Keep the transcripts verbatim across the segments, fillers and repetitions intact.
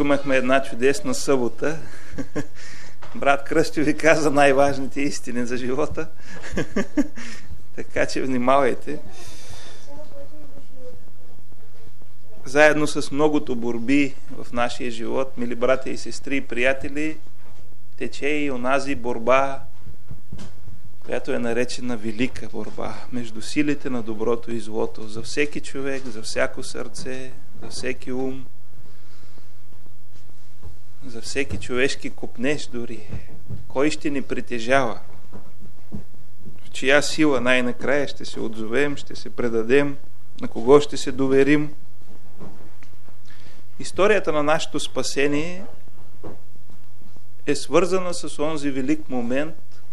имахме една чудесна събота. Брат Кръстю ви каза най-важните истини за живота. Така че внимавайте. Заедно с многото борби в нашия живот, мили братя и сестри и приятели, тече и онази борба, която е наречена велика борба между силите на доброто и злото. За всеки човек, за всяко сърце, за всеки ум, за всеки човешки копнеж дори. Кой ще ни притежава? В чия сила най-накрая ще се отзовем, ще се предадем, на кого ще се доверим? Историята на нашето спасение е свързана с онзи велик момент,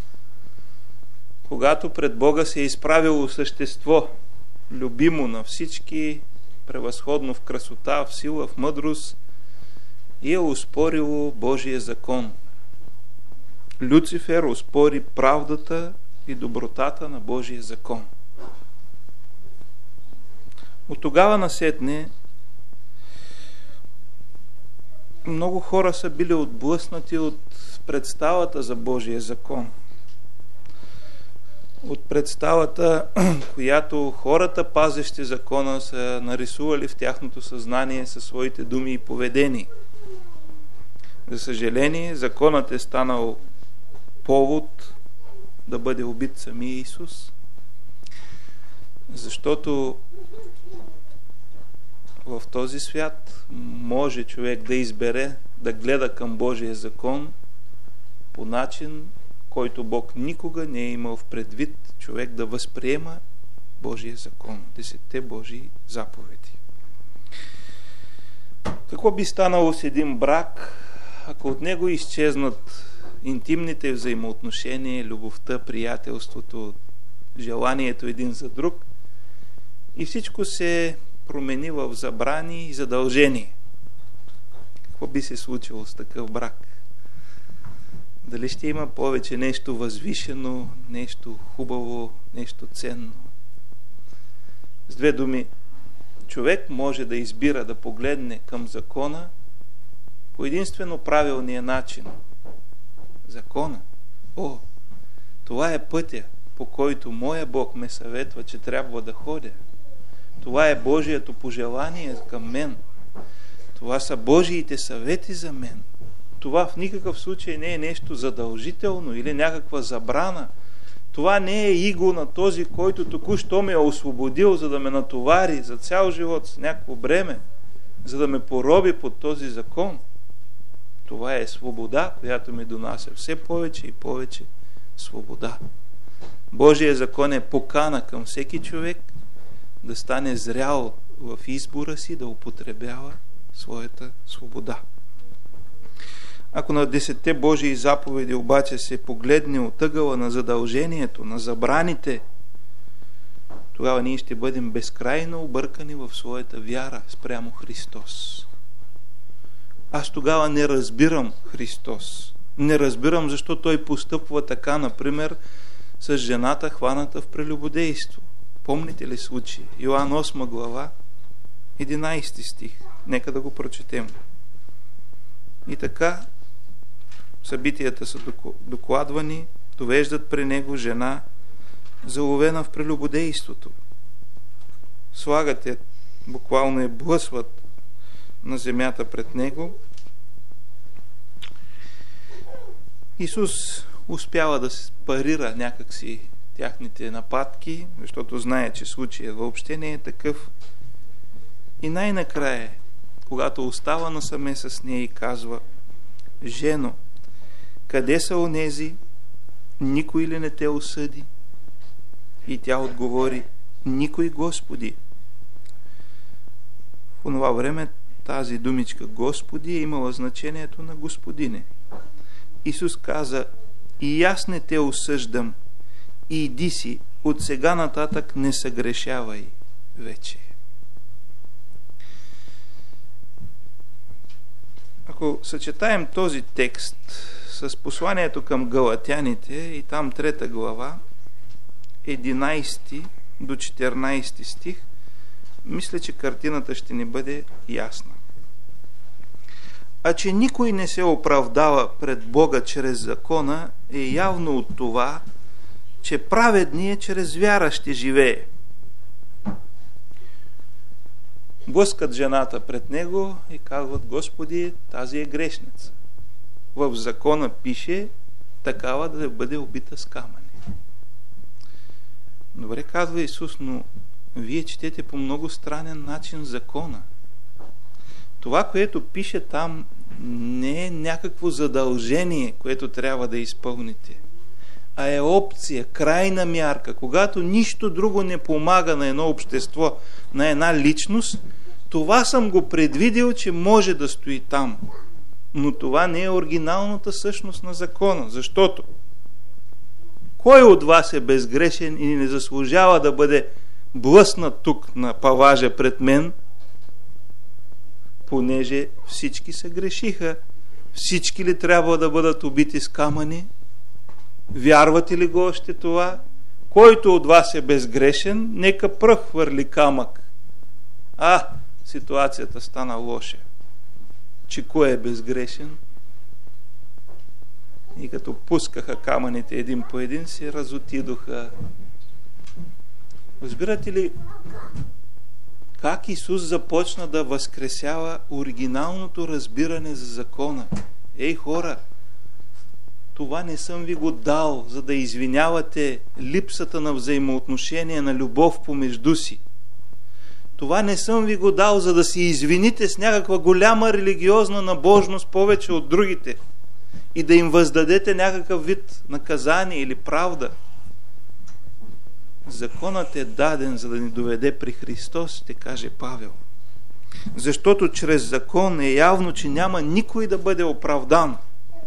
когато пред Бога се е изправило същество, любимо на всички, превъзходно в красота, в сила, в мъдрост, и е оспорило Божия закон. Люцифер оспори правдата и добротата на Божия закон. От тогава насетне много хора са били отблъснати от представата за Божия закон. От представата, която хората, пазещи закона, са нарисували в тяхното съзнание със своите думи и поведение. За съжаление, законът е станал повод да бъде убит самия Исус, защото в този свят може човек да избере да гледа към Божия закон по начин, който Бог никога не е имал в предвид човек да възприема Божия закон, десетте Божии заповеди. Какво би станало с един брак, ако от него изчезнат интимните взаимоотношения, любовта, приятелството, желанието един за друг и всичко се промени в забрани и задължения? Какво би се случило с такъв брак? Дали ще има повече нещо възвишено, нещо хубаво, нещо ценно? С две думи, човек може да избира да погледне към закона по единствено правилния начин. Закона. О, това е пътя, по който моя Бог ме съветва, че трябва да ходя. Това е Божието пожелание към мен. Това са Божиите съвети за мен. Това в никакъв случай не е нещо задължително или някаква забрана. Това не е иго на този, който току-що ме е освободил, за да ме натовари за цял живот с някакво бреме, за да ме пороби под този закон. Това е свобода, която ми донася все повече и повече свобода. Божия закон е покана към всеки човек да стане зрял в избора си, да употребява своята свобода. Ако на десетте Божии заповеди обаче се погледне от ъгъла на задължението, на забраните, тогава ние ще бъдем безкрайно объркани в своята вяра спрямо Христос. Аз тогава не разбирам Христос. Не разбирам защо Той постъпва така, например, с жената, хваната в прелюбодейство. Помните ли случай? Йоан осма глава, единайсети стих. Нека да го прочетем. И така, събитията са докладвани, довеждат при него жена, заловена в прелюбодейството. Слагат я, буквално я блъсват на земята пред него. Исус успява да се парира някакси тяхните нападки, защото знае, че случаят въобще не е такъв. И най-накрая, когато остава насаме с нея и казва: жено, къде са онези? Никой ли не те осъди? И тя отговори: никой, Господи. В онова време тази думичка Господи е имала значението на Господине. Исус каза: и аз не те осъждам, и иди си, от сега нататък не съгрешавай вече. Ако съчетаем този текст с посланието към галатяните и там трета глава, единайсети до четиринайсети стих, мисля, че картината ще ни бъде ясна. А че никой не се оправдава пред Бога чрез закона, е явно от това, че праведният чрез вяра ще живее. Блъскат жената пред него и казват: Господи, тази е грешница. В закона пише такава да бъде убита с камъни. Добре, казва Исус, но вие четете по много странен начин закона. Това, което пише там, не е някакво задължение, което трябва да изпълните, а е опция, крайна мярка. Когато нищо друго не помага на едно общество, на една личност, това съм го предвидил, че може да стои там. Но това не е оригиналната същност на закона, защото кой от вас е безгрешен и не заслужава да бъде блъснат тук на паважа пред мен, понеже всички се грешиха? Всички ли трябва да бъдат убити с камъни? Вярвате ли го още това? Който от вас е безгрешен, нека пръв хвърли камък. А, ситуацията стана лоша. Че кой е безгрешен? И като пускаха камъните един по един, се разотидоха. Разбирате ли как Исус започна да възкресява оригиналното разбиране за закона? Ей, хора, това не съм ви го дал, за да извинявате липсата на взаимоотношение, на любов помежду си. Това не съм ви го дал, за да се извините с някаква голяма религиозна набожност повече от другите и да им въздадете някакъв вид наказание или правда. Законът е даден, за да ни доведе при Христос, ще каже Павел. Защото чрез закон е явно, че няма никой да бъде оправдан.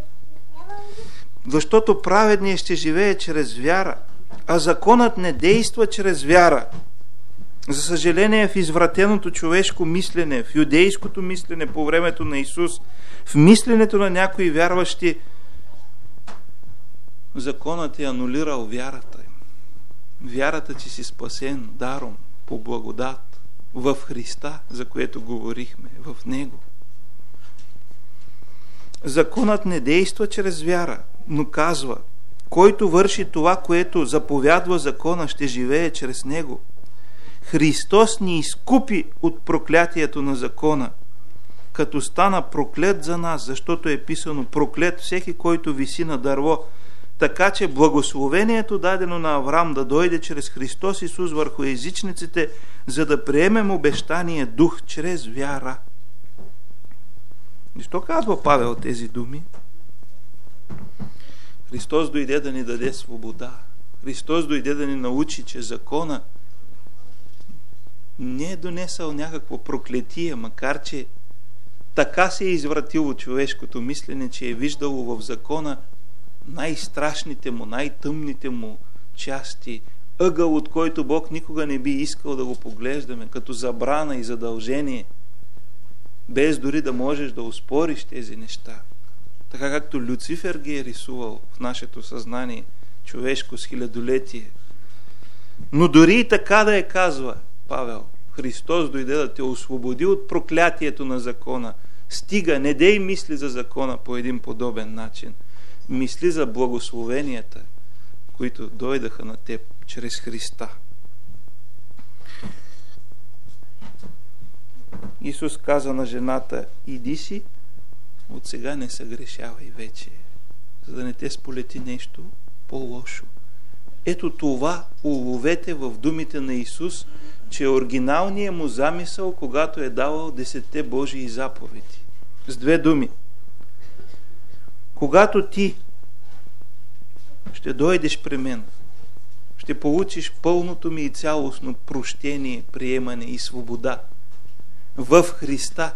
Защото праведният ще живее чрез вяра, а законът не действа чрез вяра. За съжаление, в извратеното човешко мислене, в юдейското мислене по времето на Исус, в мисленето на някои вярващи, законът е анулирал вярата им. Вярата, че си спасен даром, по благодат, в Христа, за което говорихме, в Него. Законът не действа чрез вяра, но казва: който върши това, което заповядва закона, ще живее чрез него. Христос ни изкупи от проклятието на закона, като стана проклет за нас, защото е писано: проклет всеки, който виси на дърво. Така че благословението, дадено на Авраам, да дойде чрез Христос Исус върху езичниците, за да приемем обещания дух чрез вяра. Защо казва Павел тези думи? Христос дойде да ни даде свобода. Христос дойде да ни научи, че закона не е донесъл някакво проклетие, макар че така се е извратило човешкото мислене, че е виждало в закона най-страшните му, най-тъмните му части, ъгъл, от който Бог никога не би искал да го поглеждаме, като забрана и задължение, без дори да можеш да оспориш тези неща. Така както Люцифер ги е рисувал в нашето съзнание човешко с хилядолетие. Но дори и така да е, казва Павел, Христос дойде да те освободи от проклятието на закона. Стига, не дей мисли за закона по един подобен начин. Мисли за благословенията, които дойдаха на теб чрез Христа. Исус каза на жената: иди си, от сега не съгрешавай вече, за да не те сполети нещо по-лошо. Ето това уловете в думите на Исус, че оригиналният му замисъл, когато е давал десетте Божии заповеди. С две думи. Когато ти ще дойдеш при мен, ще получиш пълното ми и цялостно прощение, приемане и свобода в Христа,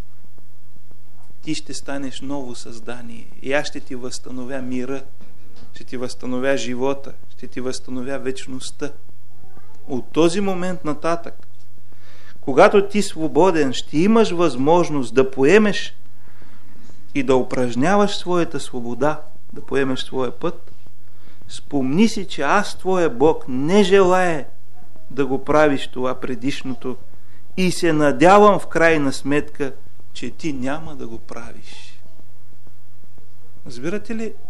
ти ще станеш ново създание и аз ще ти възстановя мира, ще ти възстановя живота, ще ти възстановя вечността. От този момент нататък, когато ти свободен, ще имаш възможност да поемеш и да упражняваш своята свобода, да поемеш своя път. Спомни си, че аз, твоя Бог, не желая да го правиш това предишното и се надявам в крайна сметка че ти няма да го правиш. Разбирате ли?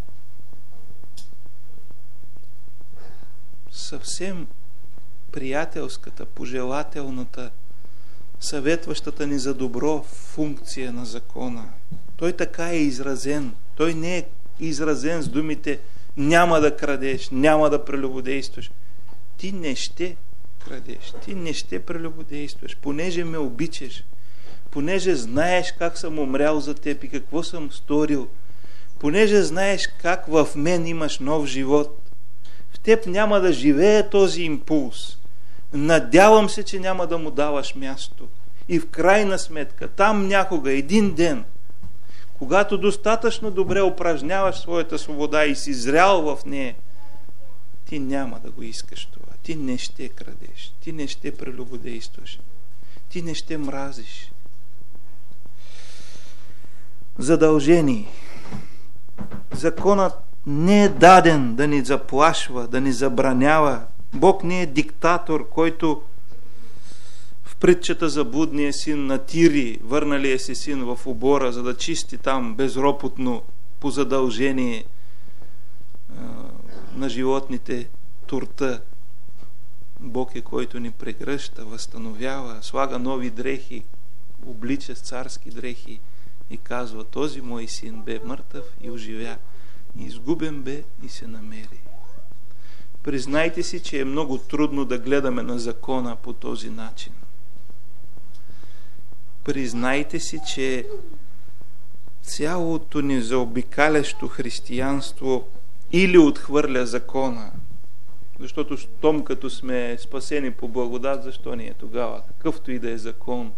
Съвсем приятелската, пожелателната, съветващата ни за добро функция на закона. Той така е изразен. Той не е изразен с думите няма да крадеш, няма да прелюбодействаш. Ти не ще крадеш, ти не ще прелюбодействаш, понеже ме обичаш, понеже знаеш как съм умрял за теб и какво съм сторил, понеже знаеш как в мен имаш нов живот. В теб няма да живее този импулс. Надявам се, че няма да му даваш място. И в крайна сметка, там някога, един ден, когато достатъчно добре упражняваш своята свобода и си зрял в нея, ти няма да го искаш това. Ти не ще крадеш. Ти не ще прелюбодействаш. Ти не ще мразиш. Задължение. Законът не е даден да ни заплашва, да ни забранява. Бог не е диктатор, който в притчата за блудния син на Тири, върналия се син в обора, за да чисти там безропотно по задължение а, на животните турта. Бог е, който ни прегръща, възстановява, слага нови дрехи, облича с царски дрехи и казва: този мой син бе мъртъв и оживя, изгубен бе и се намери. Признайте си, че е много трудно да гледаме на закона по този начин. Признайте си, че цялото ни заобикалящо християнство или отхвърля закона, защото щом като сме спасени по благодат, защо ни е тогава? Какъвто и да е закон.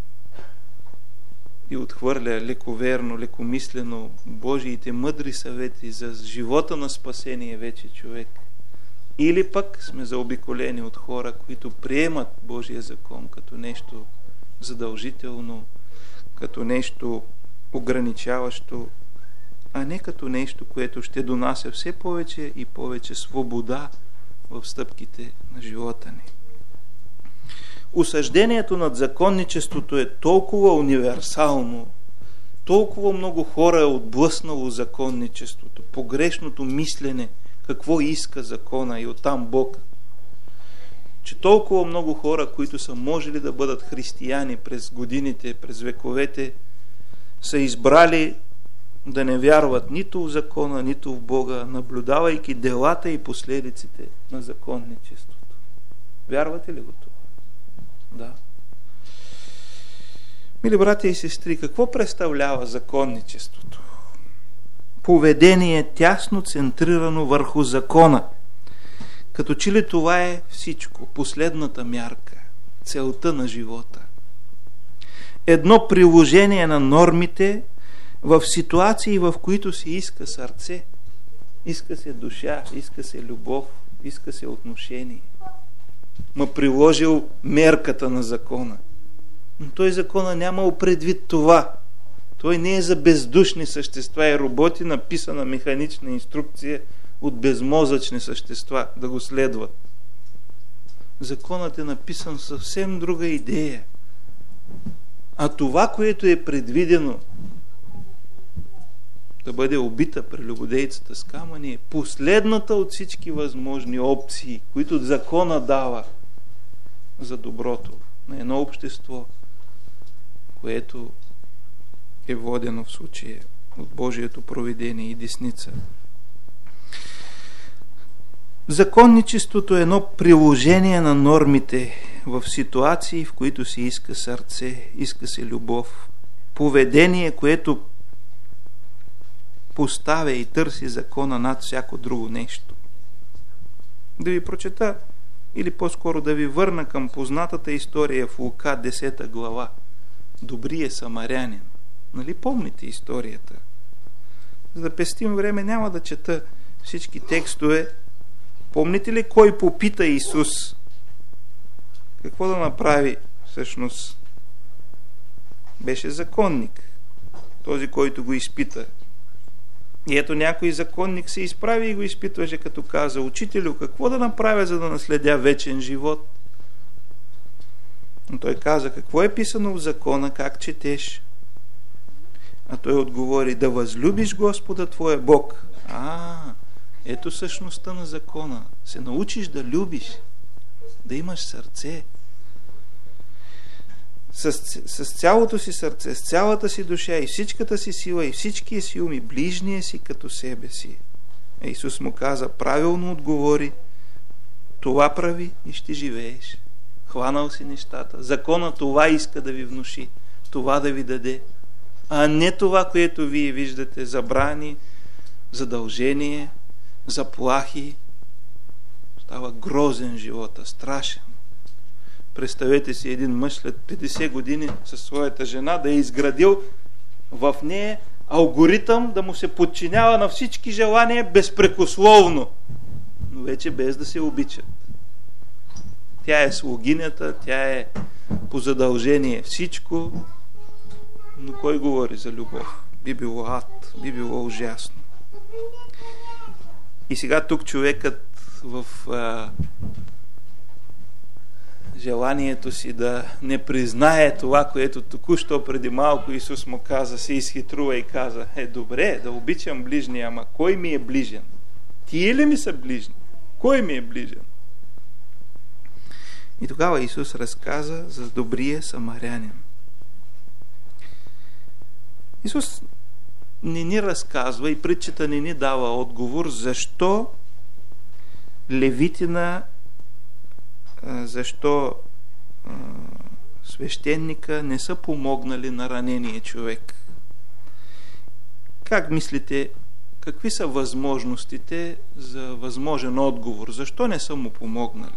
И отхвърля лековерно, лекомислено Божиите мъдри съвети за живота на спасение вече човек. Или пък сме заобиколени от хора, които приемат Божия закон като нещо задължително, като нещо ограничаващо, а не като нещо, което ще донася все повече и повече свобода в стъпките на живота ни. Осъждението над законничеството е толкова универсално, толкова много хора е отблъснало законничеството, погрешното мислене, какво иска закона и оттам Бог, че толкова много хора, които са можели да бъдат християни през годините, през вековете, са избрали да не вярват нито в закона, нито в Бога, наблюдавайки делата и последиците на законничеството. Вярвате ли го това? Да. Мили братя и сестри, какво представлява законничеството? Поведение тясно центрирано върху закона. Като че ли това е всичко, последната мярка, целта на живота. Едно приложение на нормите в ситуации, в които се иска сърце, иска се душа, иска се любов, иска се отношение. Ма приложил мерката на закона. Но той закона нямал предвид това. Той не е за бездушни същества и роботи, написана механична инструкция от безмозъчни същества да го следват. Законът е написан съвсем друга идея. А това, което е предвидено да бъде убита прелюбодейцата с камъни, е последната от всички възможни опции, които закона дава за доброто на едно общество, което е водено в случая от Божието провидение и десница. Законничеството е едно приложение на нормите в ситуации, в които се иска сърце, иска се любов. Поведение, което поставя и търси закона над всяко друго нещо. Да ви прочета, или по-скоро да ви върна към познатата история в Лука десета глава. Добрия самарянин. Нали помните историята? За да пестим време, няма да чета всички текстове. Помните ли кой попита Исус какво да направи всъщност? Беше законник, този, който го изпита. И ето някой законник се изправи и го изпитваше, като каза: учителю, какво да направя, за да наследя вечен живот? Но той каза: какво е писано в закона, как четеш? А той отговори: да възлюбиш Господа твоя Бог. А, ето същността на закона. Се научиш да любиш, да имаш сърце. С, с цялото си сърце, с цялата си душа и всичката си сила и всичкия си ум и ближния си като себе си. Исус му каза: правилно отговори, това прави и ще живееш. Хванал си нещата. Закона това иска да ви внуши, това да ви даде, а не това, което вие виждате: забрани, задължение, заплахи. Става грозен живота, страшен. Представете си един мъж след петдесет години със своята жена да е изградил в нея алгоритъм да му се подчинява на всички желания безпрекословно, но вече без да се обичат. Тя е слугинята, тя е по задължение всичко, но кой говори за любов? Би било ад, би било ужасно. И сега тук човекът в а, желанието си да не признае това, което току-що преди малко Исус му каза, се изхитрува и каза: е, добре, да обичам ближния, ама кой ми е ближен? Тие ли ми са ближни? Кой ми е ближен? И тогава Исус разказа за добрия самарянин. Исус не ни разказва и притчата не ни дава отговор защо левитина, защо свещеника не са помогнали на ранения човек. Как мислите, какви са възможностите за възможен отговор? Защо не са му помогнали?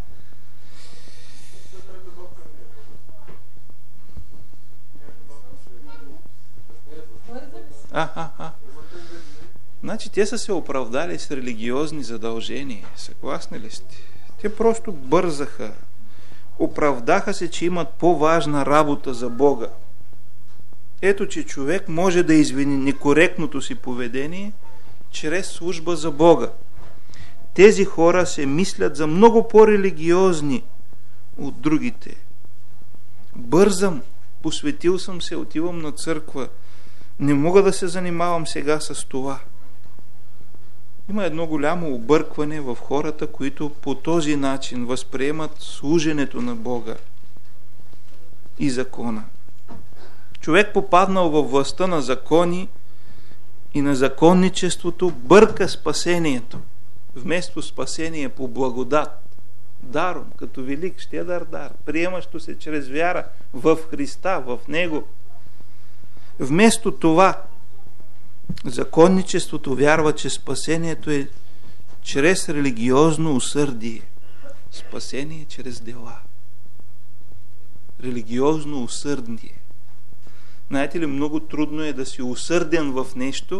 А, а, а. Значи те са се оправдали с религиозни задължения. Съгласни ли сте? Те просто бързаха. Оправдаха се, че имат по-важна работа за Бога. Ето, че човек може да извини некоректното си поведение чрез служба за Бога. Тези хора се мислят за много по-религиозни от другите. Бързам, посветил съм се, отивам на църква. Не мога да се занимавам сега с това. Има едно голямо объркване в хората, които по този начин възприемат служенето на Бога и закона. Човек, попаднал във властта на закони и на законничеството, бърка спасението. Вместо спасение по благодат, даром, като велик щедър дар, приемащо се чрез вяра в Христа, в Него. Вместо това, законничеството вярва, че спасението е чрез религиозно усърдие. Спасение чрез дела. Религиозно усърдие. Знаете ли, много трудно е да си усърден в нещо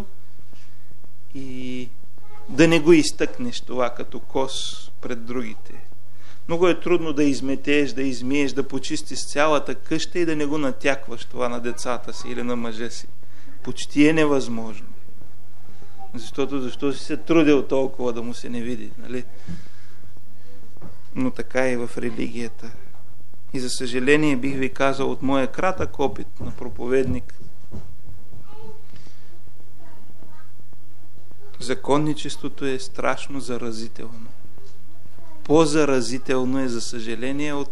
и да не го изтъкнеш това като кос пред другите. Много е трудно да изметеш, да измиеш, да почистиш цялата къща и да не го натякваш това на децата си или на мъжа си. Почти е невъзможно. Защото защо си се трудил толкова да му се не види, нали? Но така е в религията. И за съжаление бих ви казал от моя кратък опит на проповедник, законничеството е страшно заразително. По-заразително е, за съжаление, от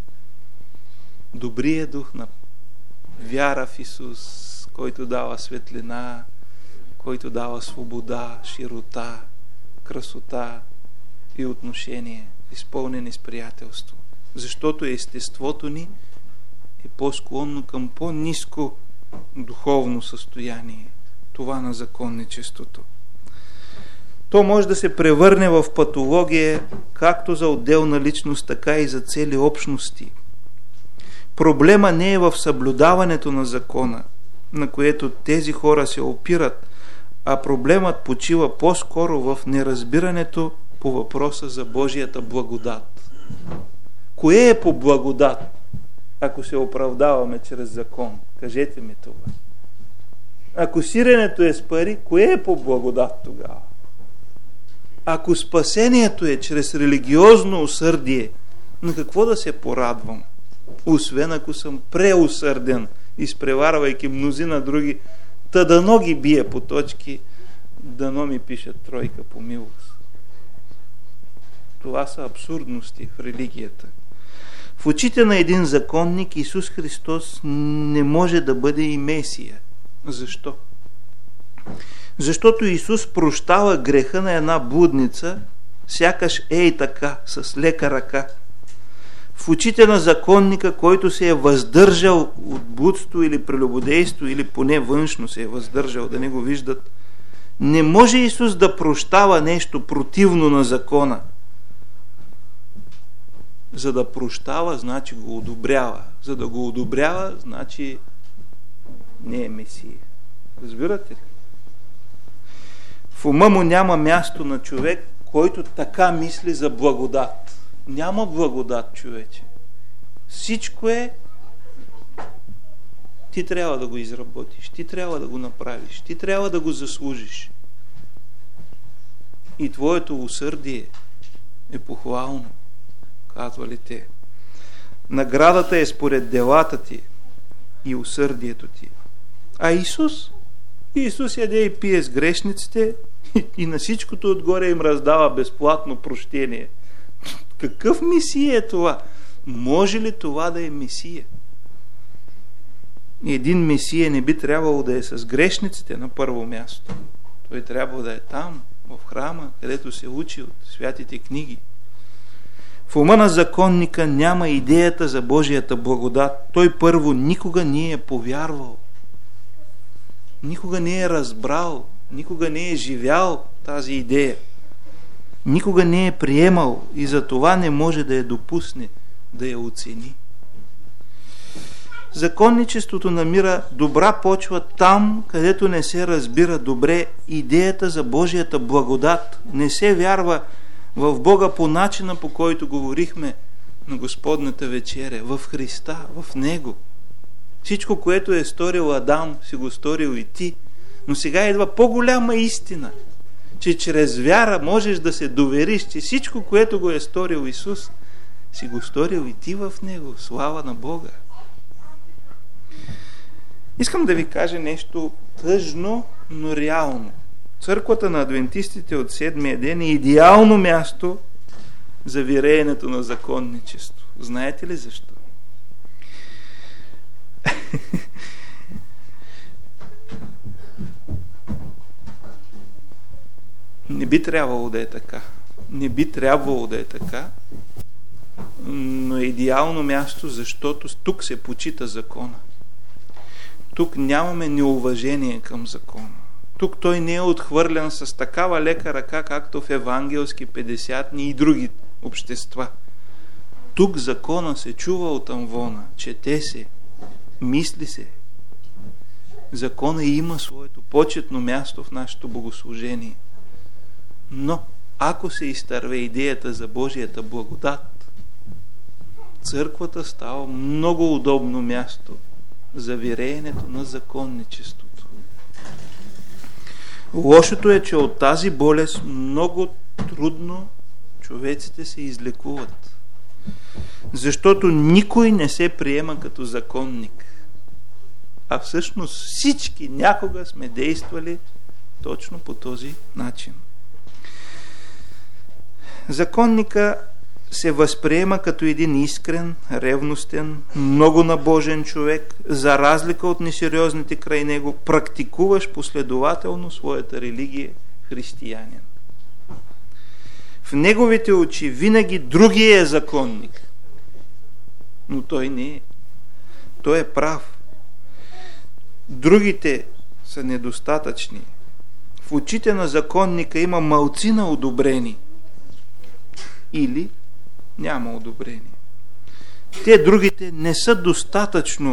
добрия дух на вяра в Исус, който дава светлина, който дава свобода, широта, красота и отношение, изпълнени с приятелство. Защото естеството ни е по-склонно към по-ниско духовно състояние, това на законничеството. То може да се превърне в патология както за отделна личност, така и за цели общности. Проблема не е в съблюдаването на закона, на което тези хора се опират, а проблемът почива по-скоро в неразбирането по въпроса за Божията благодат. Кое е по благодат, ако се оправдаваме чрез закон? Кажете ми това. Ако сиренето е с пари, кое е по благодат тогава? Ако спасението е чрез религиозно усърдие, на какво да се порадвам? Освен ако съм преусърден, изпреварвайки мнозина други Та дано ги бие по точки, дано ми пишат тройка по милост. Това са абсурдности в религията. В очите на един законник Исус Христос не може да бъде и Месия. Защо? Защото Исус прощава греха на една блудница, сякаш ей така, с лека ръка. В очите на законника, който се е въздържал от блудство или прелюбодейство, или поне външно се е въздържал да не го виждат, не може Исус да прощава нещо противно на закона. За да прощава, значи го одобрява. За да го одобрява, значи не е Месия. Разбирате ли? В ума му няма място на човек, който така мисли за благодат. Няма благодат, човече. Всичко е ти трябва да го изработиш, ти трябва да го направиш, ти трябва да го заслужиш. И твоето усърдие е похвално, казвали те. Наградата е според делата ти и усърдието ти. А Исус? Исус яде и пие с грешниците и на всичкото отгоре им раздава безплатно прощение. Какъв Месия е това? Може ли това да е Месия? Един Месия не би трябвало да е с грешниците на първо място. Той трябва да е там, в храма, където се учи от святите книги. В ума на законника няма идеята за Божията благодат. Той първо никога не е повярвал. Никога не е разбрал, никога не е живял тази идея. Никога не е приемал и за това не може да я допусне, да я оцени. Законничеството намира добра почва там, където не се разбира добре идеята за Божията благодат. Не се вярва в Бога по начина, по който говорихме на Господната вечеря, в Христа, в Него. Всичко, което е сторил Адам, си го сторил и ти. Но сега идва по-голяма истина, че чрез вяра можеш да се довериш, че всичко, което го е сторил Исус, си го сторил и ти в Него. Слава на Бога! Искам да ви кажа нещо тъжно, но реално. Църквата на адвентистите от седмия ден е идеално място за виреенето на законничество. Знаете ли защо? Не би трябвало да е така. Не би трябвало да е така, но е идеално място, защото тук се почита закона. Тук нямаме неуважение към закона. Тук той не е отхвърлен с такава лека ръка, както в евангелски петдесятни и други общества. Тук закона се чува от амвона, чете се, мисли се. Закона има своето почетно място в нашето богослужение. Но, ако се изтърве идеята за Божията благодат, църквата става много удобно място за виреенето на законничеството. Лошото е, че от тази болест много трудно човеците се излекуват. Защото никой не се приема като законник. А всъщност всички някога сме действали точно по този начин. Законника се възприема като един искрен, ревностен, много набожен човек, за разлика от несериозните край него, практикуваш последователно своята религия християнин. В неговите очи винаги другия е законник, но той не е. Той е прав. Другите са недостатъчни. В очите на законника има малцина одобрени или няма одобрение. Те другите не са достатъчно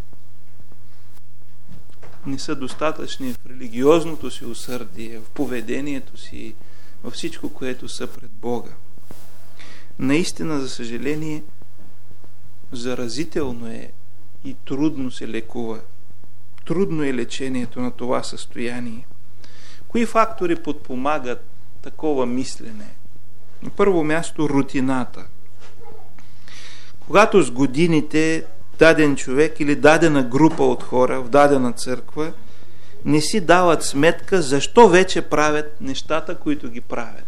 не са достатъчни в религиозното си усърдие, в поведението си, във всичко, което са пред Бога. Наистина, за съжаление, заразително е и трудно се лекува. Трудно е лечението на това състояние. Кои фактори подпомагат такова мислене? На първо място рутината. Когато с годините даден човек или дадена група от хора в дадена църква не си дават сметка защо вече правят нещата, които ги правят.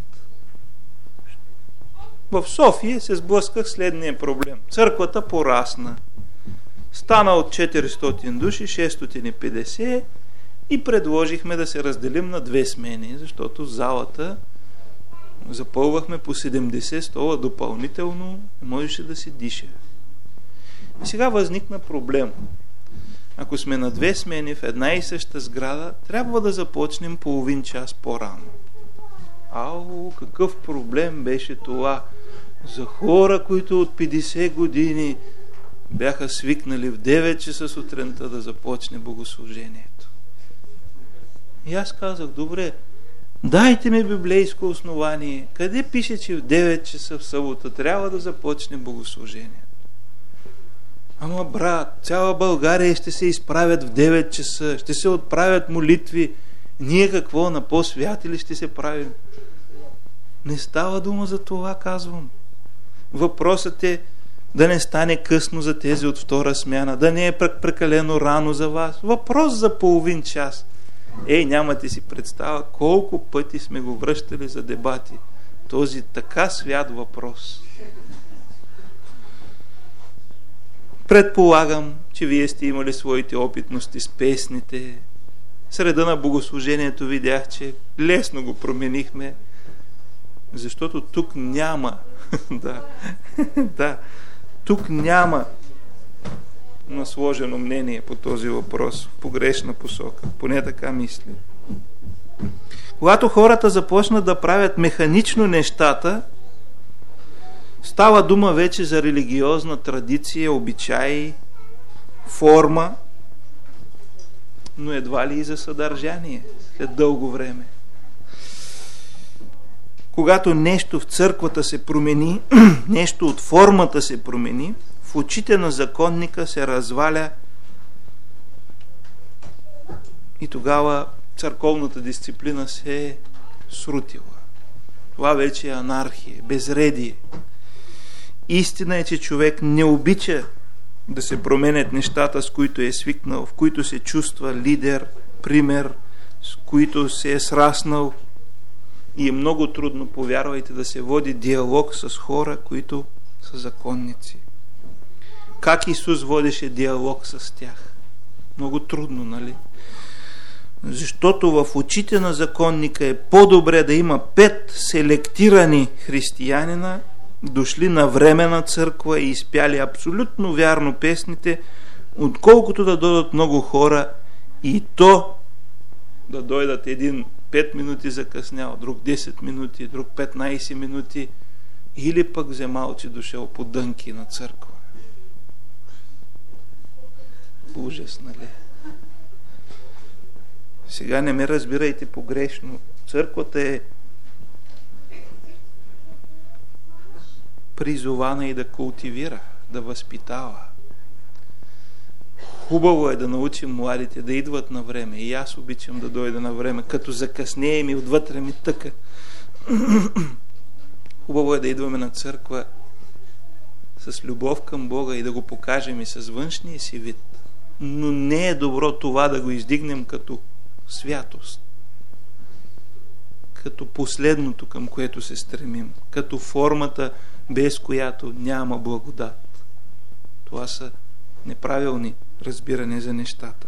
В София се сблъсках следния проблем. Църквата порасна. Стана от четиристотин души, шестстотин и петдесет и предложихме да се разделим на две смени, защото залата запълвахме по седемдесет стола допълнително, не можеше да се диша. И сега възникна проблем. Ако сме на две смени в една и съща сграда, трябва да започнем половин час по-рано. Ау, какъв проблем беше това за хора, които от петдесет години бяха свикнали в девет часа сутринта да започне богослужението. И аз казах, добре, дайте ми библейско основание. Къде пише, че в девет часа в събота трябва да започне богослужението? Ама брат, цяла България ще се изправят в девет часа, ще се отправят молитви. Ние какво, на по-святи ли ще се правим? Не става дума за това, казвам. Въпросът е да не стане късно за тези от втора смяна, да не е прекалено рано за вас. Въпрос за половин час. Ей, нямате си представа колко пъти сме го връщали за дебати. Този така свят въпрос. Предполагам, че вие сте имали своите опитности с песните. В среда на богослужението видях, че лесно го променихме, защото тук няма да, да, тук няма насложено мнение по този въпрос, в погрешна посока. Поне така мисля. Когато хората започнат да правят механично нещата, става дума вече за религиозна традиция, обичаи, форма, но едва ли и за съдържание след дълго време. Когато нещо в църквата се промени, нещо от формата се промени, в очите на законника се разваля и тогава църковната дисциплина се е срутила. Това вече е анархия, безредие. Истина е, че човек не обича да се променят нещата, с които е свикнал, в които се чувства лидер, пример, с които се е сраснал. И е много трудно, повярвайте, да се води диалог с хора, които са законници. Как Исус водеше диалог с тях? Много трудно, нали? Защото в очите на законника е по-добре да има пет селектирани християнина, дошли на време на църква и изпяли абсолютно вярно песните, отколкото да дойдат много хора и то да дойдат един пет минути закъснял, друг десет минути, друг петнайсет минути или пък вземалче дошъл по дънки на църква. Ужас, нали? Сега не ме разбирайте погрешно. Църквата е призована и да култивира, да възпитава. Хубаво е да научим младите да идват на време. И аз обичам да дойда на време. Като закъснеем и отвътре ми тъка. Хубаво е да идваме на църква с любов към Бога и да го покажем и с външния си вид. Но не е добро това да го издигнем като святост. Като последното, към което се стремим. Като формата, без която няма благодат. Това са неправилни разбиране за нещата.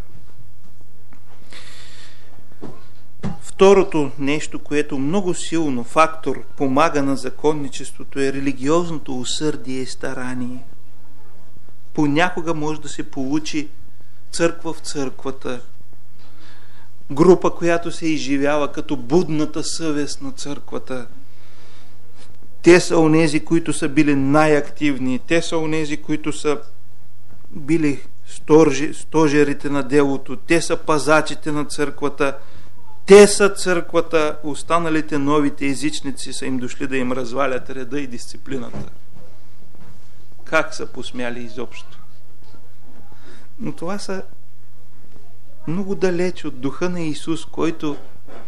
Второто нещо, което много силно фактор помага на законничеството, е религиозното усърдие и старание. Понякога може да се получи църква в църквата, група, която се изживява като будната съвест на църквата. Те са онези, които са били най-активни, те са онези, които са били Сторжи, стожерите на делото, те са пазачите на църквата, те са църквата, останалите новите езичници са им дошли да им развалят реда и дисциплината. Как са посмяли изобщо? Но това са много далеч от духа на Исус, който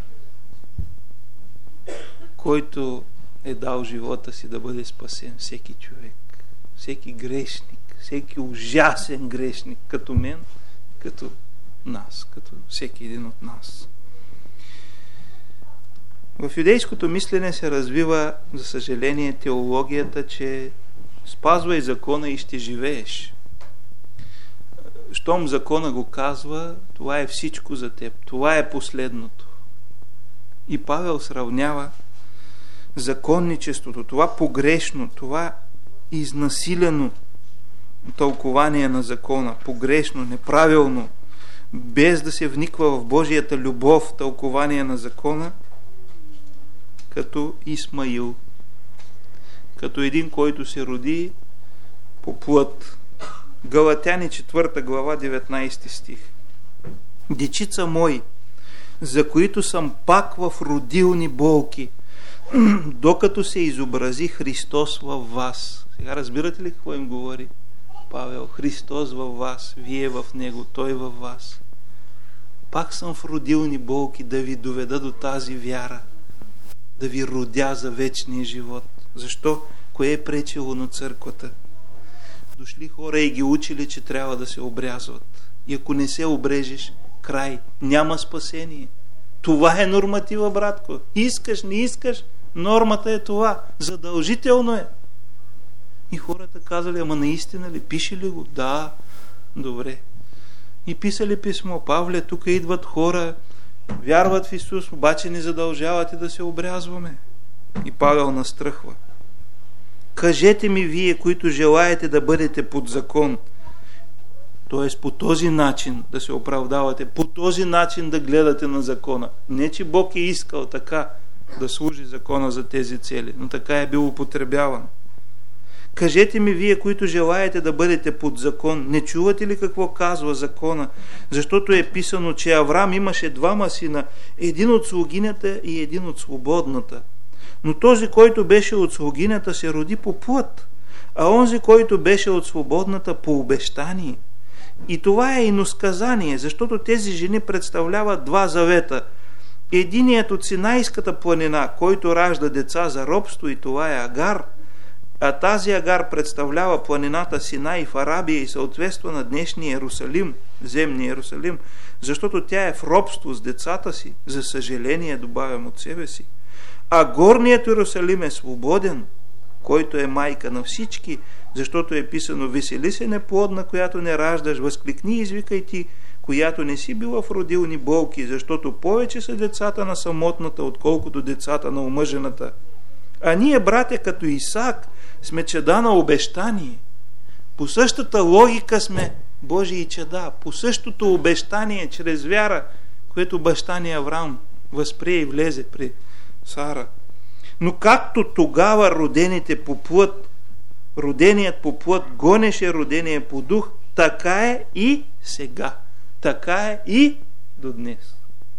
който е дал живота си да бъде спасен всеки човек, всеки грешник, всеки ужасен грешник, като мен, като нас, като всеки един от нас. В юдейското мислене се развива, за съжаление, теологията, че спазвай закона и ще живееш. Щом закона го казва, това е всичко за теб. Това е последното. И Павел сравнява законничеството, това погрешно, това изнасилено тълкование на закона, погрешно, неправилно, без да се вниква в Божията любов, тълкование на закона, като Исмаил, като един, който се роди по плът. Галатяни четвърта глава, деветнайсети стих. Дечица мои, за които съм пак в родилни болки, докато се изобрази Христос във вас. Сега разбирате ли какво им говори Павел? Христос във вас, вие в Него, Той във вас. Пак съм в родилни болки да ви доведа до тази вяра, да ви родя за вечния живот. Защо? Кое е пречило на църквата? Дошли хора и ги учили, че трябва да се обрязват. И ако не се обрежеш, край, няма спасение. Това е норматива, братко. Искаш, не искаш, нормата е това. Задължително е. И хората казали, ама наистина ли? Пише ли го? Да, добре. И писали писмо. Павле, тук идват хора, вярват в Исус, обаче не задължавате да се обрязваме. И Павел настръхва. Кажете ми вие, които желаете да бъдете под закон, т.е. по този начин да се оправдавате, по този начин да гледате на закона. Не, че Бог е искал така да служи закона за тези цели, но така е бил употребяван. Кажете ми вие, които желаете да бъдете под закон, не чувате ли какво казва закона? Защото е писано, че Авраам имаше двама сина, един от слугинята и един от свободната. Но този, който беше от слугинята, се роди по плът, а онзи, който беше от свободната, по обещание. И това е иносказание, защото тези жени представляват два завета. Единият от Синайската планина, който ражда деца за робство, и това е Агар, а тази Агар представлява планината Синай в Арабия и съответства на днешния Иерусалим, земния Иерусалим, защото тя е в робство с децата си, за съжаление добавям от себе си. А горният Иерусалим е свободен, който е майка на всички, защото е писано: весели се неплодна, която не раждаш, възкликни и извикай ти, която не си била в родилни болки, защото повече са децата на самотната, отколкото децата на омъжената. А ние, братя, като Исак, сме чеда на обещание. По същата логика сме Божии чеда, по същото обещание, чрез вяра, което баща ни Авраам възприе и влезе при Сара. Но както тогава родените по плът, роденият по плът гонеше родения по дух, така е и сега. Така е и до днес.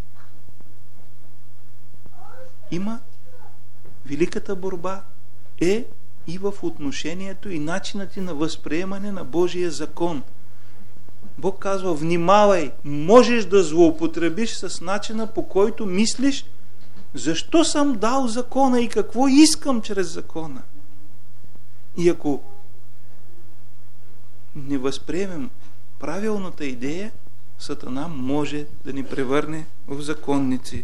Има великата борба е и в отношението и начинът на възприемане на Божия закон. Бог казва: внимавай, можеш да злоупотребиш с начина, по който мислиш защо съм дал закона и какво искам чрез закона. И ако не възприемем правилната идея, Сатана може да ни превърне в законници.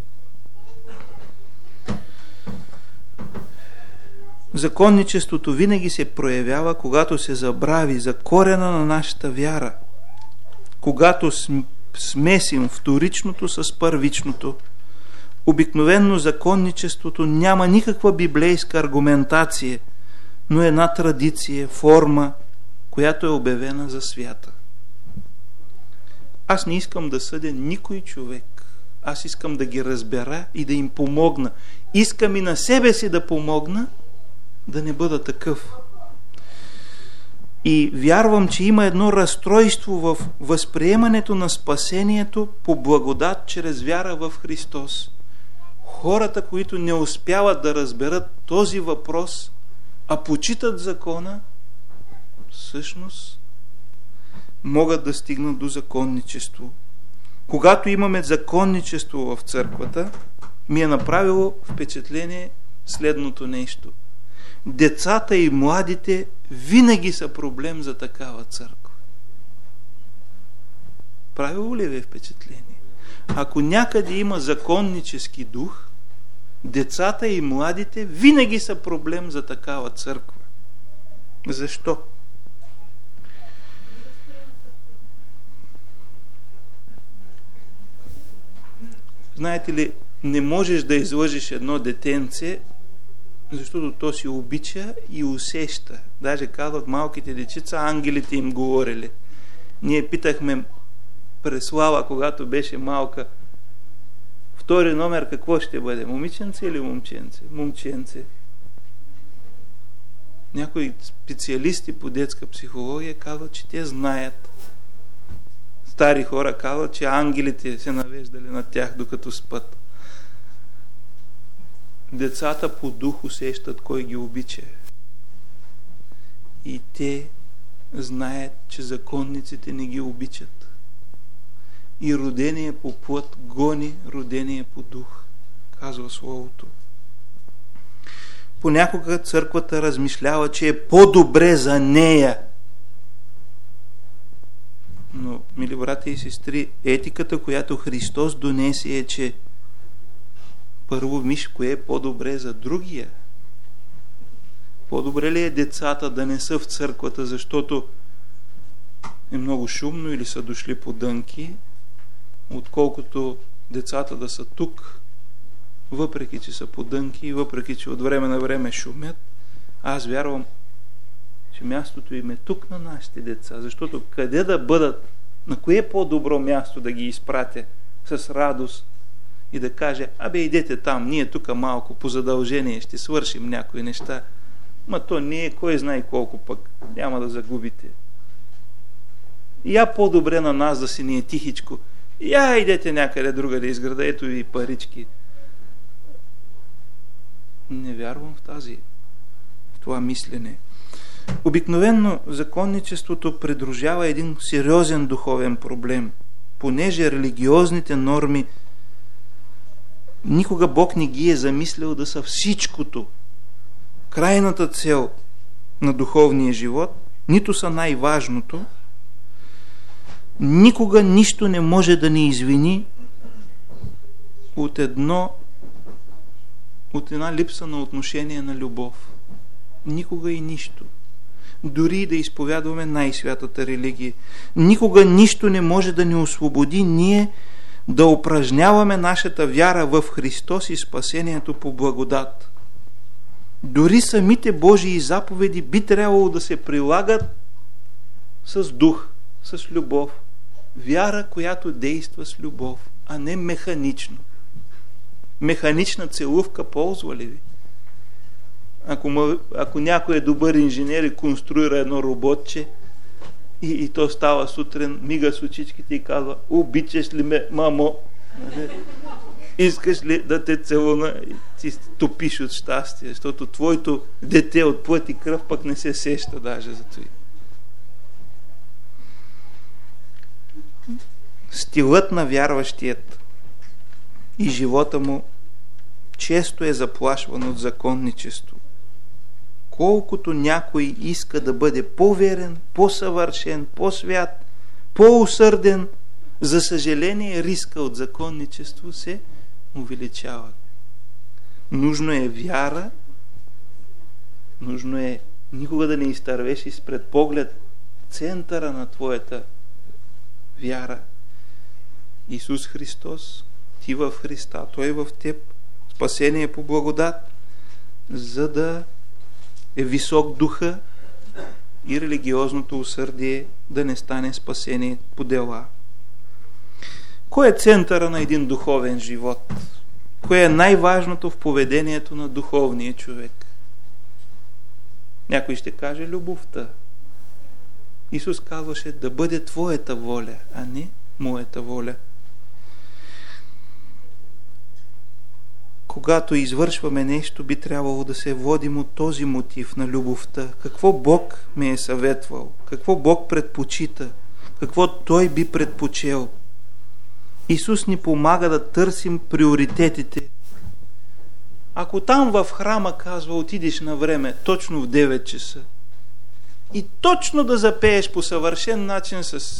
Законничеството винаги се проявява, когато се забрави за корена на нашата вяра, когато смесим вторичното с първичното. Обикновено законничеството няма никаква библейска аргументация, но една традиция, форма, която е обявена за свята. Аз не искам да съдя никой човек. Аз искам да ги разбера и да им помогна. Искам и на себе си да помогна да не бъда такъв. И вярвам, че има едно разстройство в възприемането на спасението по благодат чрез вяра в Христос. Хората, които не успяват да разберат този въпрос, а почитат закона, всъщност могат да стигнат до законничество. Когато имаме законничество в църквата, ми е направило впечатление следното нещо. Децата и младите винаги са проблем за такава църква. Правило ли ви е впечатление? Ако някъде има законнически дух, децата и младите винаги са проблем за такава църква. Защо? Знаете ли, не можеш да излъжеш едно детенце, защото то си обича и усеща. Даже казват малките дечица, ангелите им говорили. Ние питахме Преслава, когато беше малка, втори номер какво ще бъде? Момиченце или момченце? Момченце. Някои специалисти по детска психология казват, че те знаят. Стари хора казват, че ангелите се навеждали на тях докато спят. Децата по дух усещат кой ги обича. И те знаят, че законниците не ги обичат. И родение по плът гони родение по дух, казва Словото. Понякога църквата размишлява, че е по-добре за нея. Но, мили брати и сестри, етиката, която Христос донесе, е, че първо виж кое е по-добре за другия. По-добре ли е децата да не са в църквата, защото е много шумно или са дошли по дънки, отколкото децата да са тук, въпреки че са по дънки, въпреки че от време на време шумят. Аз вярвам, че мястото им е тук на нашите деца, защото къде да бъдат, на кое е по-добро място да ги изпратя с радост и да каже, абе идете там, ние тук малко по задължение ще свършим някои неща, ма то не е кой знае колко пък, няма да загубите. Я по-добре на нас да си ни е тихичко, я идете някъде друга да изграда, ето ви парички. Не вярвам в тази, в това мислене. Обикновено законничеството придружава един сериозен духовен проблем, понеже религиозните норми никога Бог не ги е замислял да са всичкото. Крайната цел на духовния живот, нито са най-важното. Никога нищо не може да ни извини от едно от една липса на отношение на любов. Никога и нищо. Дори да изповядваме най-святата религия. Никога нищо не може да ни освободи ние да упражняваме нашата вяра в Христос и спасението по благодат. Дори самите Божии заповеди би трябвало да се прилагат с дух, с любов. Вяра, която действа с любов, а не механично. Механична целувка ползва ли ви? Ако, ма, ако някой е добър инженер и конструира едно роботче и, и то става сутрин, мига с очичките и казва, обичаш ли ме, мамо? Искаш ли да те целуна? И ти топиш от щастие, защото твоето дете от плът и кръв пък не се сеща даже за това. Стилът на вярващият и живота му често е заплашван от законничество. Колкото някой иска да бъде по-верен, по-съвършен, по-свят, по-усърден, за съжаление риска от законничество се увеличава. Нужно е вяра, нужно е никога да не изтървеш изпред поглед центъра на твоята вяра. Исус Христос, ти в Христа, Той в теб, спасение по благодат, за да е висок духа и религиозното усърдие да не стане спасение по дела. Кой е центъра на един духовен живот? Кое е най-важното в поведението на духовния човек? Някой ще каже любовта. Исус казваше да бъде твоята воля, а не моята воля. Когато извършваме нещо, би трябвало да се водим от този мотив на любовта. Какво Бог ме е съветвал? Какво Бог предпочита? Какво Той би предпочел? Исус ни помага да търсим приоритетите. Ако там в храма казва, отидеш на време, точно в девет часа, и точно да запееш по съвършен начин с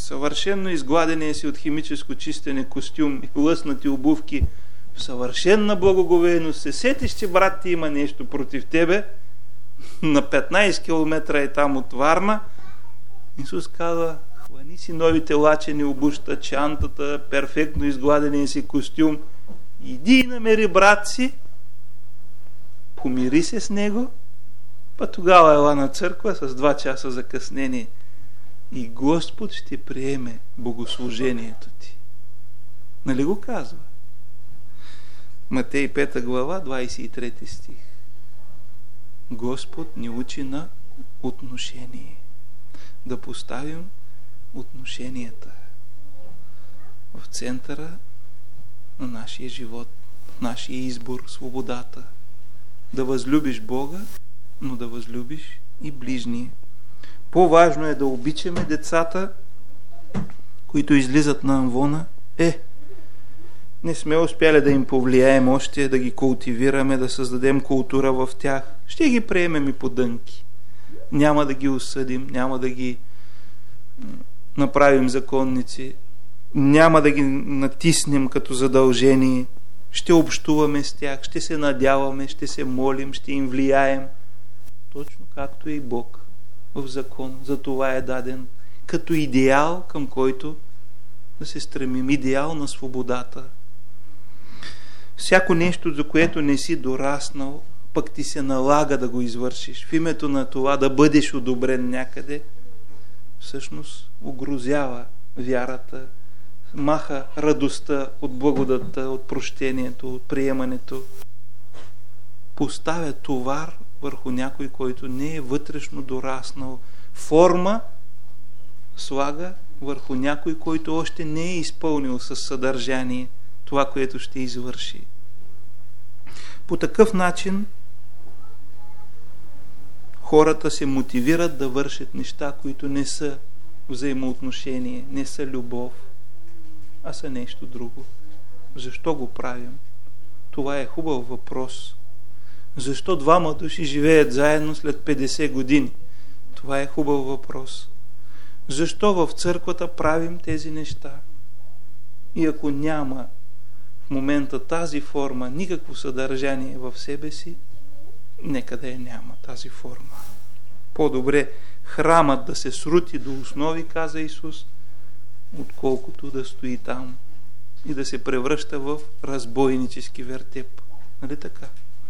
съвършенно изгладения си от химическо чистене костюм и лъснати обувки, в съвършенна благоговейност се сетиш, че брат ти има нещо против тебе, на петнайсет километра е там от Варна, Исус казва: хвани си новите лачени обуща, чантата, перфектно изгладения си костюм, иди и намери брат си, помири се с него, па тогава ела на църква с два часа закъснение и Господ ще приеме богослужението ти. Нали го казва? Матей пета глава, двайсет и трети стих. Господ ни учи на отношение. Да поставим отношенията в центъра на нашия живот, нашия избор, свободата. Да възлюбиш Бога, но да възлюбиш и ближния. По-важно е да обичаме децата, които излизат на амвона. Е, не сме успяли да им повлияем още, да ги култивираме, да създадем култура в тях. Ще ги приемем и по дънки. Няма да ги осъдим, няма да ги направим законници, няма да ги натиснем като задължение. Ще общуваме с тях, ще се надяваме, ще се молим, ще им влияем. Точно както и Бог в закон. За това е даден като идеал, към който да се стремим. Идеал на свободата. Всяко нещо, за което не си дораснал, пък ти се налага да го извършиш в името на това да бъдеш одобрен някъде, всъщност угрозява вярата, маха радостта от благодата, от прощението, от приемането. Поставя товар върху някой, който не е вътрешно дораснал. Форма слага върху някой, който още не е изпълнил със съдържание това, което ще извърши. По такъв начин хората се мотивират да вършат неща, които не са взаимоотношение, не са любов, а са нещо друго. Защо го правим? Това е хубав въпрос. Защо двама души живеят заедно след петдесет години? Това е хубав въпрос. Защо в църквата правим тези неща? И ако няма в момента тази форма никакво съдържание в себе си, нека да я няма тази форма. По-добре храмът да се срути до основи, каза Исус, отколкото да стои там и да се превръща в разбойнически вертеп. Нали така?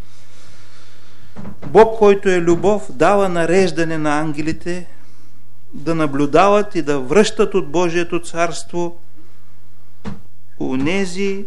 Бог, който е любов, дава нареждане на ангелите да наблюдават и да връщат от Божието царство онези,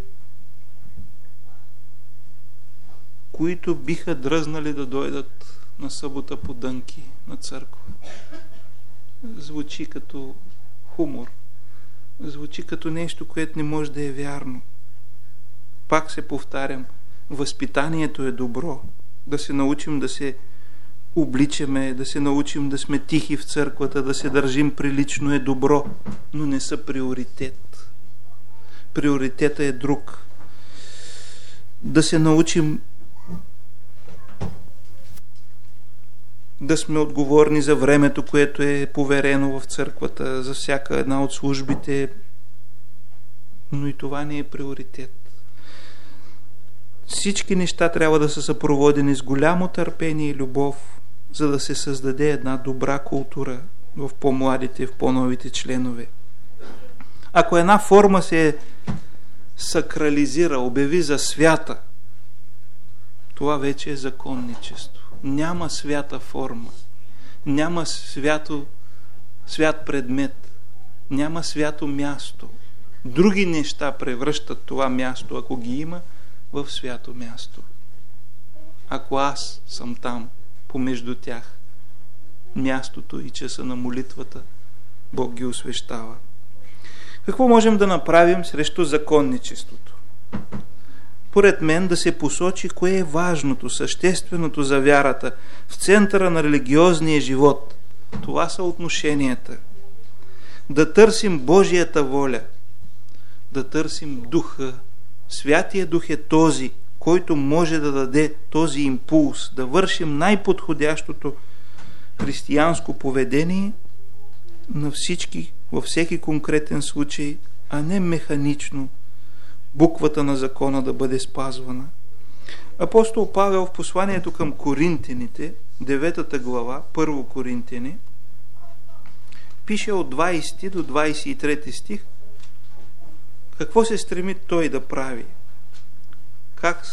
които биха дръзнали да дойдат на събота по дънки на църква. Звучи като хумор. Звучи като нещо, което не може да е вярно. Пак се повтарям, възпитанието е добро. Да се научим да се обличаме, да се научим да сме тихи в църквата, да се държим прилично е добро, но не са приоритет. Приоритетът е друг. Да се научим да сме отговорни за времето, което е поверено в църквата, за всяка една от службите, но и това не е приоритет. Всички неща трябва да са съпроводени с голямо търпение и любов, за да се създаде една добра култура в по-младите, в по-новите членове. Ако една форма се сакрализира, обяви за свята, това вече е законничество. Няма свята форма, няма свято, свят предмет, няма свято място. Други неща превръщат това място, ако ги има, в свято място. Ако аз съм там, помежду тях, мястото и часа на молитвата, Бог ги освещава. Какво можем да направим срещу законничеството? Поред мен да се посочи кое е важното, същественото за вярата в центъра на религиозния живот. Това са отношенията. Да търсим Божията воля, да търсим Духа. Святия Дух е този, който може да даде този импулс, да вършим най-подходящото християнско поведение на всички във всеки конкретен случай, а не механично буквата на закона да бъде спазвана. Апостол Павел в посланието към Коринтяните, деветата глава, първо Коринтяни, пише от двайсети до двайсет и трети стих какво се стреми той да прави, как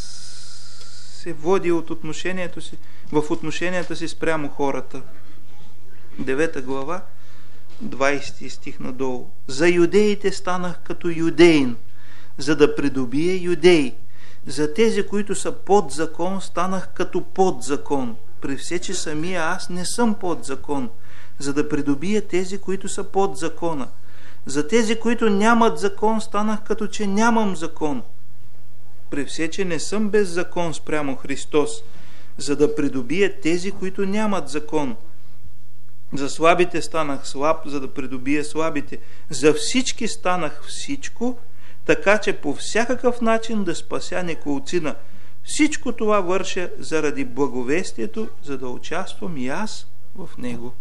се води от отношението си, в отношенията си спрямо хората. девета глава, двайсети стих надолу. За юдеите станах като юдеин, за да придобия юдеи. За тези, които са под закон, станах като под закон. При все, че самия аз не съм под закон, за да придобия тези, които са под закона. За тези, които нямат закон, станах като че нямам закон. При все, че не съм без закон спрямо Христос, за да придобия тези, които нямат закон. За слабите станах слаб, за да придобия слабите. За всички станах всичко, така че по всякакъв начин да спася неколцина. Всичко това върша заради благовестието, за да участвам и аз в него.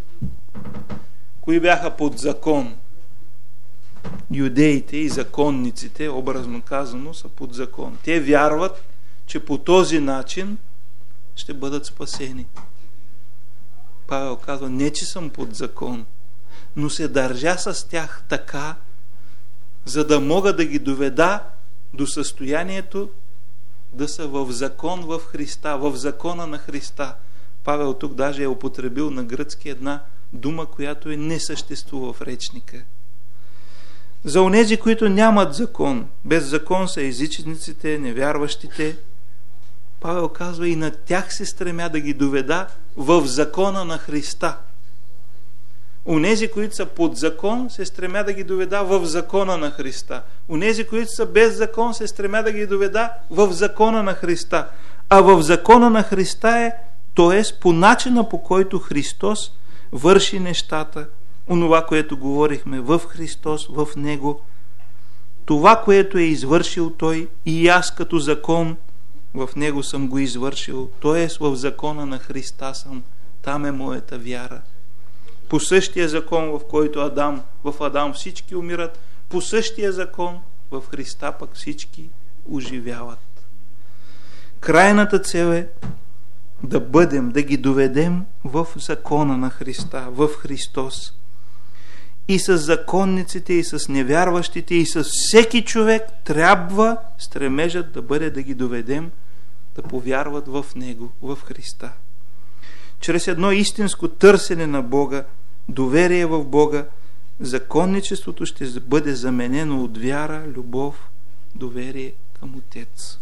Кои бяха под закон? Юдеите и законниците, образно казано, са под закон. Те вярват, че по този начин ще бъдат спасени. Павел казва, не че съм под закон, но се държа с тях така, за да мога да ги доведа до състоянието да са в закон в Христа, в закона на Христа. Павел тук даже е употребил на гръцки една дума, която е не съществува в речника. За онези, които нямат закон, без закон са езичниците, невярващите, Павел казва, и на тях се стремя да ги доведа в закона на Христа. Онези, които са под закон, се стремя да ги доведа в закона на Христа. Онези, които са без закон, се стремя да ги доведа в закона на Христа. А в закона на Христа е, т.е. по начина, по който Христос върши нещата, онова, което говорихме в Христос, в Него, това, което е извършил Той, и аз като закон в Него съм го извършил, т.е. в закона на Христа съм, там е моята вяра. По същия закон, в който Адам, в Адам всички умират, по същия закон в Христа пък всички оживяват. Крайната цел е да бъдем, да ги доведем в закона на Христа, в Христос. И с законниците, и с невярващите, и с всеки човек трябва стремежът да бъде да ги доведем да повярват в Него, в Христа. Чрез едно истинско търсене на Бога, доверие в Бога, законничеството ще бъде заменено от вяра, любов, доверие към Отец.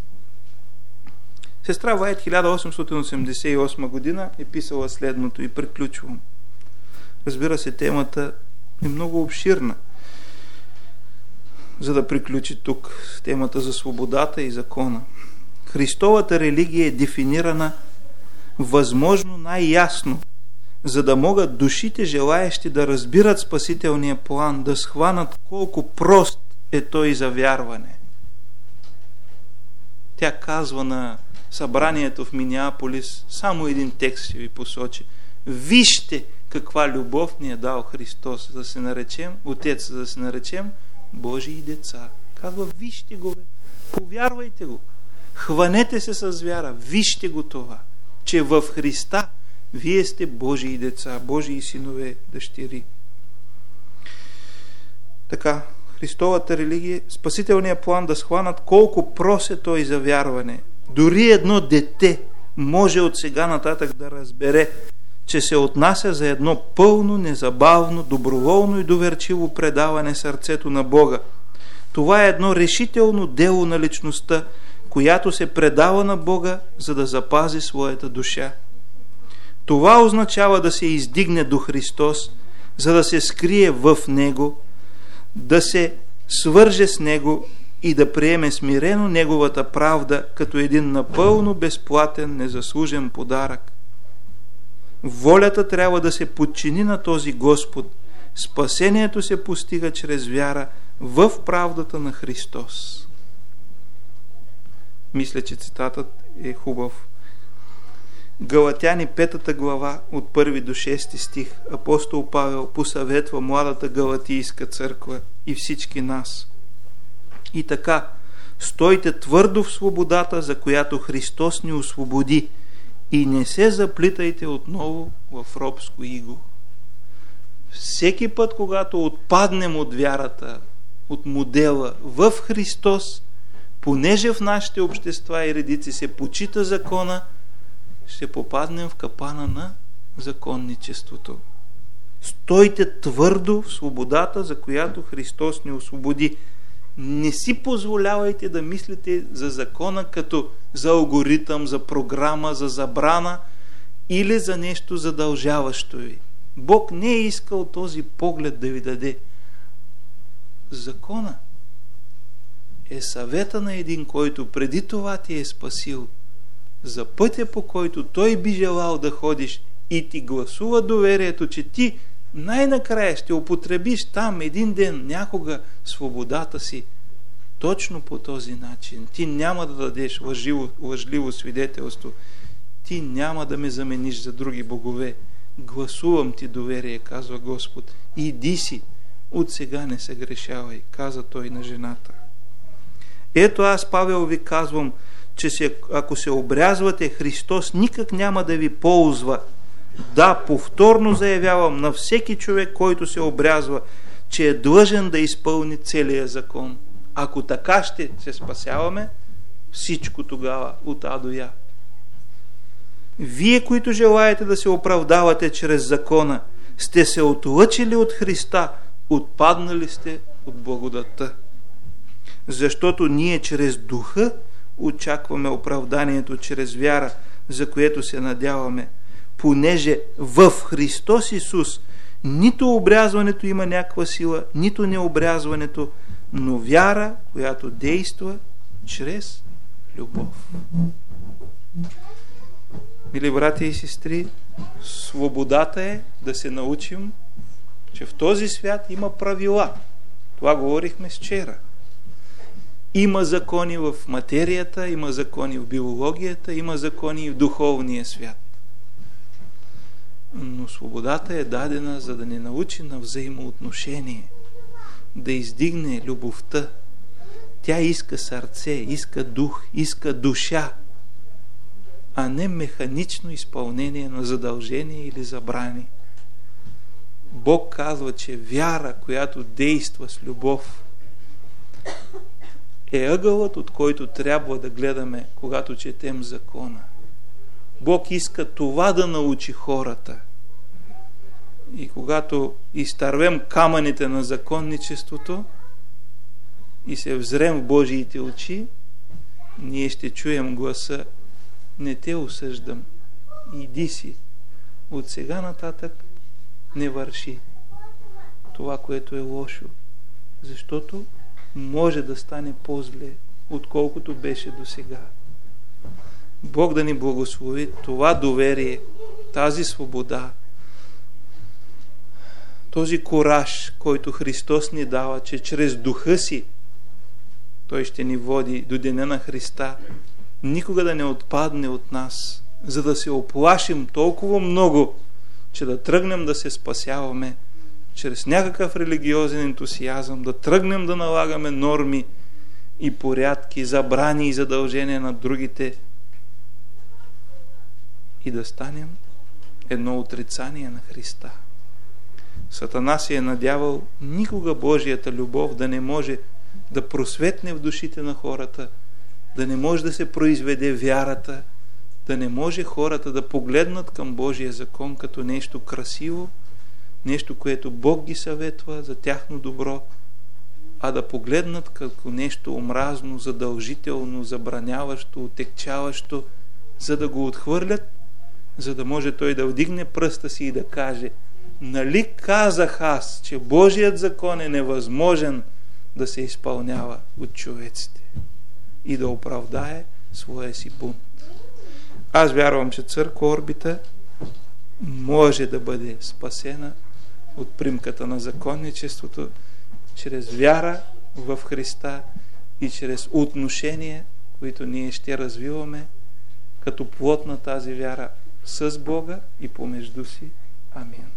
Сестра Вайт хиляда осемстотин осемдесет и осма година е писала следното и приключвам. Разбира се, темата е много обширна, за да приключи тук темата за свободата и закона. Христовата религия е дефинирана възможно най-ясно, за да могат душите, желаещи да разбират спасителния план, да схванат колко прост е той за вярване. Тя казва на събранието в Минеаполис, само един текст ще ви посочи. Вижте каква любов ни е дал Христос, за да се наречем, Отец, за да се наречем Божии деца. Казва, вижте го, повярвайте го, хванете се с вяра, вижте го това, че в Христа вие сте Божии деца, Божии синове, дъщери. Така, Христовата религия, спасителният план да схванат колко прост е той за вярване. Дори едно дете може от сега нататък да разбере, че се отнася за едно пълно, незабавно, доброволно и доверчиво предаване сърцето на Бога. Това е едно решително дело на личността, която се предава на Бога, за да запази своята душа. Това означава да се издигне до Христос, за да се скрие в Него, да се свърже с Него и да приеме смирено Неговата правда като един напълно безплатен, незаслужен подарък. Волята трябва да се подчини на този Господ. Спасението се постига чрез вяра в правдата на Христос. Мисля, че цитатът е хубав. Галатяни петата глава от първи до шести стих. Апостол Павел посъветва младата галатийска църква и всички нас. И така, стойте твърдо в свободата, за която Христос ни освободи, и не се заплитайте отново в робско иго. Всеки път, когато отпаднем от вярата, от модела в Христос, понеже в нашите общества и редици се почита закона, ще попаднем в капана на законничеството. Стойте твърдо в свободата, за която Христос ни освободи. Не си позволявайте да мислите за закона като за алгоритъм, за програма, за забрана или за нещо задължаващо ви. Бог не е искал този поглед да ви даде. Закона е съвета на един, който преди това ти е спасил, за пътя, по който той би желал да ходиш, и ти гласува доверието, че ти най-накрая ще употребиш там един ден, някога, свободата си точно по този начин. Ти няма да дадеш лъжливо, лъжливо свидетелство. Ти няма да ме замениш за други богове. Гласувам ти доверие, казва Господ. Иди си, от сега не се грешавай, каза той на жената. Ето аз, Павел, ви казвам, че се, ако се обрязвате, Христос никак няма да ви ползва. Да, повторно заявявам на всеки човек, който се обрязва, че е длъжен да изпълни целия закон. Ако така ще се спасяваме, всичко тогава от А до Я. Вие, които желаете да се оправдавате чрез закона, сте се отлъчили от Христа, отпаднали сте от благодатта. Защото ние чрез духа очакваме оправданието чрез вяра, за което се надяваме, понеже в Христос Исус нито обрязването има някаква сила, нито необрязването, но вяра, която действа чрез любов. Мили брати и сестри, свободата е да се научим, че в този свят има правила. Това говорихме вчера. Има закони в материята, има закони в биологията, има закони и в духовния свят. Но свободата е дадена, за да ни научи на взаимоотношение, да издигне любовта. Тя иска сърце, иска дух, иска душа, а не механично изпълнение на задължения или забрани. Бог казва, че вяра, която действа с любов, е ъгълът, от който трябва да гледаме, когато четем закона. Бог иска това да научи хората. И когато изтървем камъните на законничеството и се взрем в Божиите очи, ние ще чуем гласа: не те осъждам, иди си, от сега нататък не върши това, което е лошо, защото може да стане по-зле, отколкото беше до сега. Бог да ни благослови това доверие, тази свобода, този кураж, който Христос ни дава, че чрез духа си Той ще ни води до деня на Христа, никога да не отпадне от нас, за да се оплашим толкова много, че да тръгнем да се спасяваме чрез някакъв религиозен ентусиазъм, да тръгнем да налагаме норми и порядки, забрани и задължения на другите и да станем едно отрицание на Христа. Сатана се е надявал никога Божията любов да не може да просветне в душите на хората, да не може да се произведе вярата, да не може хората да погледнат към Божия закон като нещо красиво, нещо, което Бог ги съветва за тяхно добро, а да погледнат като нещо омразно, задължително, забраняващо, отекчаващо, за да го отхвърлят, за да може той да вдигне пръста си и да каже: нали казах аз, че Божият закон е невъзможен да се изпълнява от човеците, и да оправдае своя си бунт. Аз вярвам, че църква Орбита може да бъде спасена от примката на законничеството чрез вяра в Христа и чрез отношения, които ние ще развиваме като плод на тази вяра с Бога и помежду си. Амин.